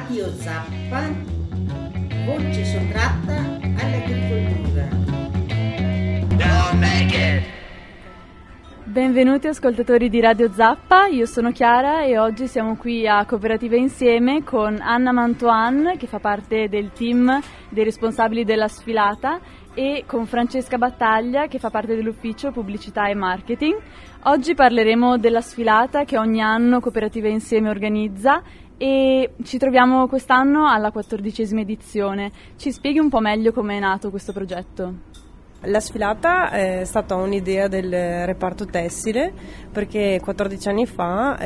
Radio Zappa, voce sottratta all'agricoltura. Don't make it. Benvenuti ascoltatori di Radio Zappa, io sono Chiara e oggi siamo qui a Cooperative Insieme con Anna Mantoan, che fa parte del team dei responsabili della sfilata, e con Francesca Battaglia, che fa parte dell'ufficio pubblicità e marketing. Oggi parleremo della sfilata che ogni anno Cooperative Insieme organizza e ci troviamo quest'anno alla 14ª edizione. Ci spieghi un po' meglio come è nato questo progetto? La sfilata è stata un'idea del reparto tessile, perché 14 anni fa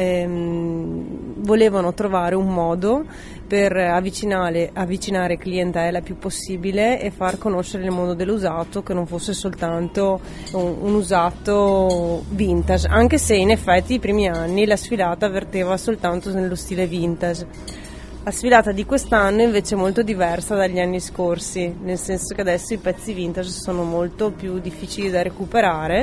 volevano trovare un modo per avvicinare clientela più possibile e far conoscere il mondo dell'usato, che non fosse soltanto un usato vintage, anche se in effetti i primi anni la sfilata verteva soltanto nello stile vintage. La sfilata di quest'anno invece è molto diversa dagli anni scorsi, nel senso che adesso i pezzi vintage sono molto più difficili da recuperare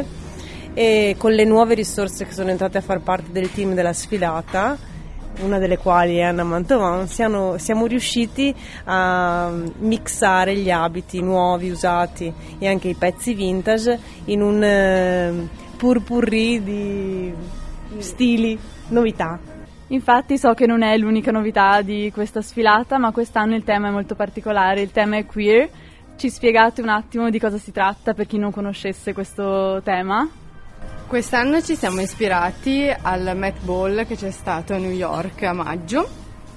e con le nuove risorse che sono entrate a far parte del team della sfilata, una delle quali è Anna Mantovan, siamo riusciti a mixare gli abiti nuovi, usati e anche i pezzi vintage in un purpurri di stili, novità. Infatti so che non è l'unica novità di questa sfilata, ma quest'anno il tema è molto particolare, il tema è queer. Ci spiegate un attimo di cosa si tratta per chi non conoscesse questo tema? Quest'anno ci siamo ispirati al Met Ball che c'è stato a New York a maggio,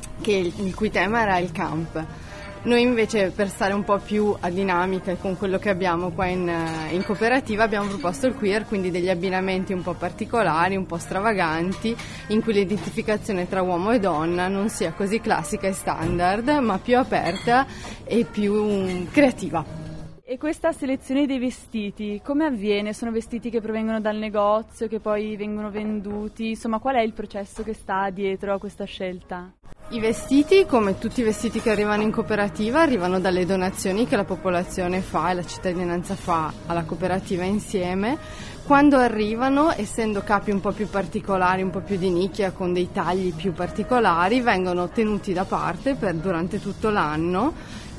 il cui tema era il camp. Noi invece, per stare un po' più a dinamica con quello che abbiamo qua in cooperativa, abbiamo proposto il queer, quindi degli abbinamenti un po' particolari, un po' stravaganti, in cui l'identificazione tra uomo e donna non sia così classica e standard, ma più aperta e più creativa. E questa selezione dei vestiti, come avviene? Sono vestiti che provengono dal negozio, che poi vengono venduti? Insomma, qual è il processo che sta dietro a questa scelta? I vestiti, come tutti i vestiti che arrivano in cooperativa, arrivano dalle donazioni che la popolazione fa e la cittadinanza fa alla cooperativa insieme. Quando arrivano, essendo capi un po' più particolari, un po' più di nicchia, con dei tagli più particolari, vengono tenuti da parte durante tutto l'anno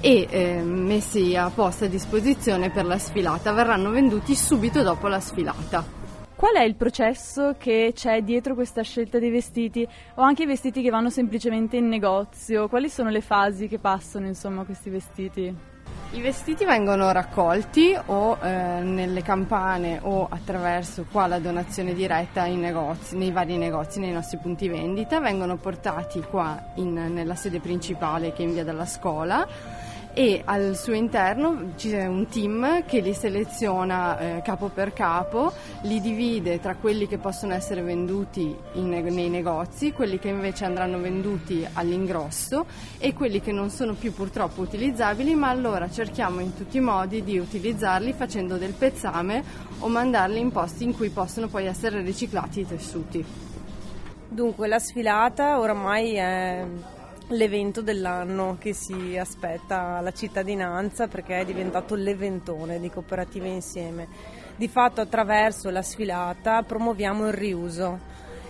e messi a posta disposizione per la sfilata. Verranno venduti subito dopo la sfilata. Qual è il processo che c'è dietro questa scelta dei vestiti, o anche i vestiti che vanno semplicemente in negozio? Quali sono le fasi che passano, insomma, questi vestiti? I vestiti vengono raccolti o nelle campane o attraverso qua la donazione diretta in negozi, nei vari negozi, nei nostri punti vendita, vengono portati qua nella sede principale che è in via della Scola, e al suo interno c'è un team che li seleziona capo per capo, li divide tra quelli che possono essere venduti nei negozi, quelli che invece andranno venduti all'ingrosso e quelli che non sono più purtroppo utilizzabili, ma allora cerchiamo in tutti i modi di utilizzarli facendo del pezzame o mandarli in posti in cui possono poi essere riciclati i tessuti. Dunque la sfilata oramai è l'evento dell'anno che si aspetta la cittadinanza, perché è diventato l'eventone di Cooperative Insieme. Di fatto attraverso la sfilata promuoviamo il riuso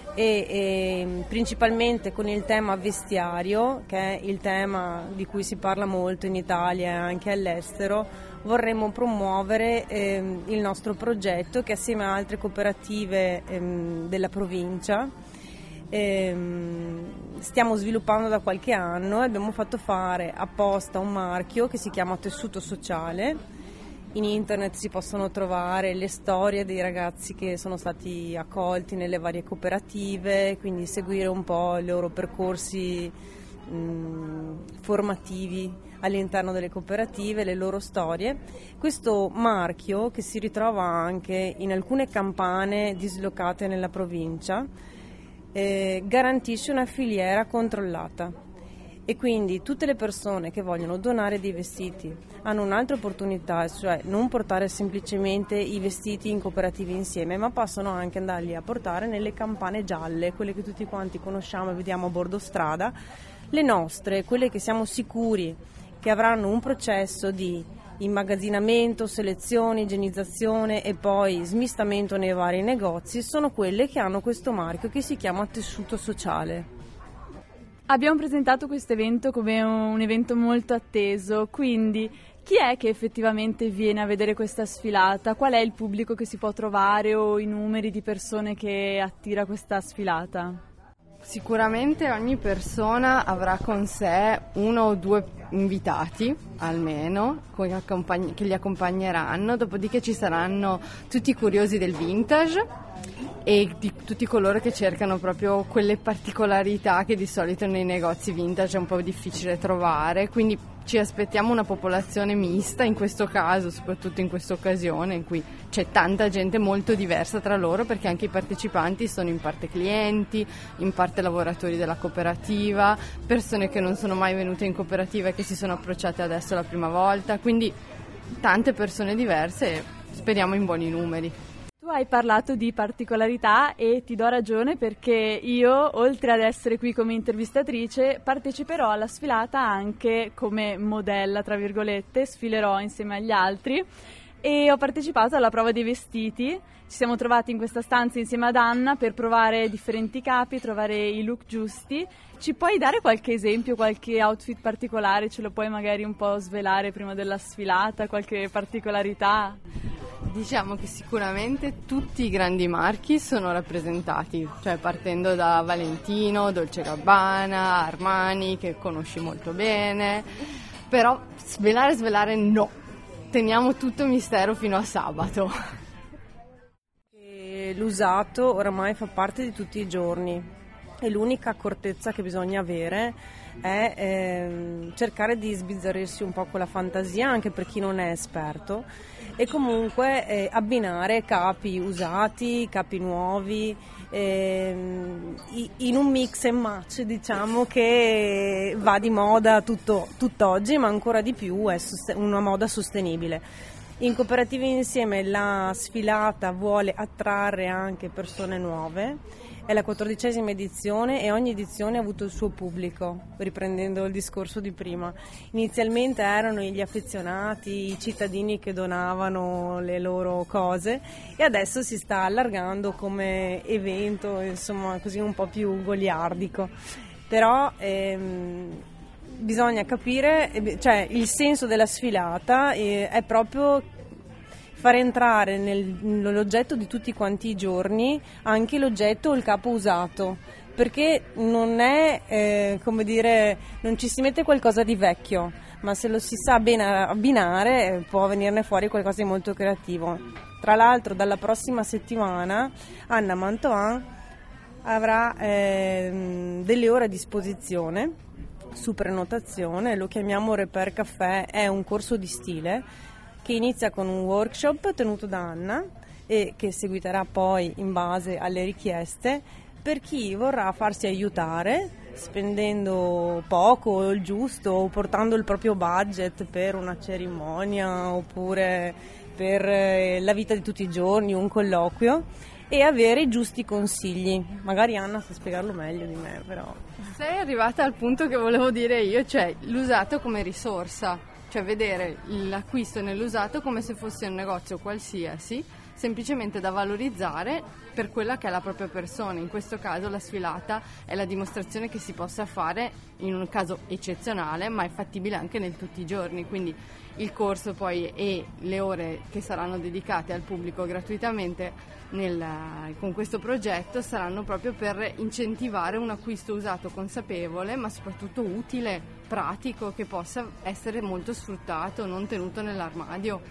e principalmente con il tema vestiario, che è il tema di cui si parla molto in Italia e anche all'estero, vorremmo promuovere il nostro progetto che assieme a altre cooperative della provincia stiamo sviluppando da qualche anno e abbiamo fatto fare apposta un marchio che si chiama Tessuto Sociale. In internet si possono trovare le storie dei ragazzi che sono stati accolti nelle varie cooperative, quindi seguire un po' i loro percorsi formativi all'interno delle cooperative, le loro storie. Questo marchio, che si ritrova anche in alcune campane dislocate nella provincia, garantisce una filiera controllata e quindi tutte le persone che vogliono donare dei vestiti hanno un'altra opportunità, cioè non portare semplicemente i vestiti in cooperative insieme, ma possono anche andarli a portare nelle campane gialle, quelle che tutti quanti conosciamo e vediamo a bordo strada, le nostre, quelle che siamo sicuri che avranno un processo di immagazzinamento, selezione, igienizzazione e poi smistamento nei vari negozi, sono quelle che hanno questo marchio che si chiama Tessuto Sociale. Abbiamo presentato questo evento come un evento molto atteso, quindi chi è che effettivamente viene a vedere questa sfilata? Qual è il pubblico che si può trovare o i numeri di persone che attira questa sfilata? Sicuramente ogni persona avrà con sé 1 o 2 invitati almeno che li accompagneranno, dopodiché ci saranno tutti i curiosi del vintage e di tutti coloro che cercano proprio quelle particolarità che di solito nei negozi vintage è un po' difficile trovare, quindi ci aspettiamo una popolazione mista in questo caso, soprattutto in questa occasione in cui c'è tanta gente molto diversa tra loro, perché anche i partecipanti sono in parte clienti, in parte lavoratori della cooperativa, persone che non sono mai venute in cooperativa e che si sono approcciate adesso la prima volta, quindi tante persone diverse e speriamo in buoni numeri. Tu hai parlato di particolarità e ti do ragione, perché io, oltre ad essere qui come intervistatrice, parteciperò alla sfilata anche come modella, tra virgolette, sfilerò insieme agli altri e ho partecipato alla prova dei vestiti. Ci siamo trovati in questa stanza insieme ad Anna per provare differenti capi, trovare i look giusti. Ci puoi dare qualche esempio, qualche outfit particolare? Ce lo puoi magari un po' svelare prima della sfilata, qualche particolarità? Diciamo che sicuramente tutti i grandi marchi sono rappresentati, cioè partendo da Valentino, Dolce & Gabbana, Armani, che conosci molto bene, però svelare no, teniamo tutto mistero fino a sabato. L'usato oramai fa parte di tutti i giorni e l'unica accortezza che bisogna avere è cercare di sbizzarrirsi un po' con la fantasia, anche per chi non è esperto, e comunque abbinare capi usati, capi nuovi, in un mix and match, diciamo, che va di moda tutt'oggi, ma ancora di più è una moda sostenibile. In Cooperative Insieme la sfilata vuole attrarre anche persone nuove, è la 14ª edizione e ogni edizione ha avuto il suo pubblico, riprendendo il discorso di prima. Inizialmente erano gli affezionati, i cittadini che donavano le loro cose e adesso si sta allargando come evento, insomma, così un po' più goliardico. Però bisogna capire, cioè il senso della sfilata è proprio far entrare nell'oggetto di tutti quanti i giorni anche l'oggetto o il capo usato, perché non è, come dire, non ci si mette qualcosa di vecchio, ma se lo si sa bene abbinare può venirne fuori qualcosa di molto creativo. Tra l'altro dalla prossima settimana Anna Mantoan avrà delle ore a disposizione su prenotazione, lo chiamiamo Repair Café, è un corso di stile che inizia con un workshop tenuto da Anna e che seguiterà poi in base alle richieste per chi vorrà farsi aiutare spendendo poco o il giusto o portando il proprio budget per una cerimonia oppure per la vita di tutti i giorni, un colloquio, e avere i giusti consigli. Magari Anna sa spiegarlo meglio di me, però. Sei arrivata al punto che volevo dire io, cioè l'usato come risorsa, cioè vedere l'acquisto nell'usato come se fosse un negozio qualsiasi, semplicemente da valorizzare per quella che è la propria persona. In questo caso la sfilata è la dimostrazione che si possa fare in un caso eccezionale, ma è fattibile anche nel tutti i giorni, quindi il corso poi e le ore che saranno dedicate al pubblico gratuitamente con questo progetto saranno proprio per incentivare un acquisto usato consapevole, ma soprattutto utile, pratico, che possa essere molto sfruttato, non tenuto nell'armadio.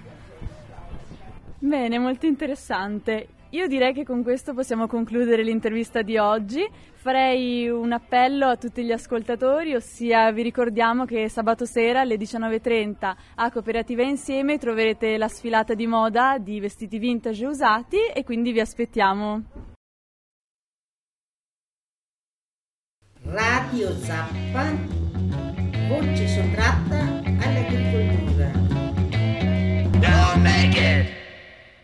Bene, molto interessante. Io direi che con questo possiamo concludere l'intervista di oggi. Farei un appello a tutti gli ascoltatori, ossia vi ricordiamo che sabato sera alle 19:30 a Cooperative Insieme troverete la sfilata di moda di vestiti vintage usati e quindi vi aspettiamo. Radio Zappa, voce sottratta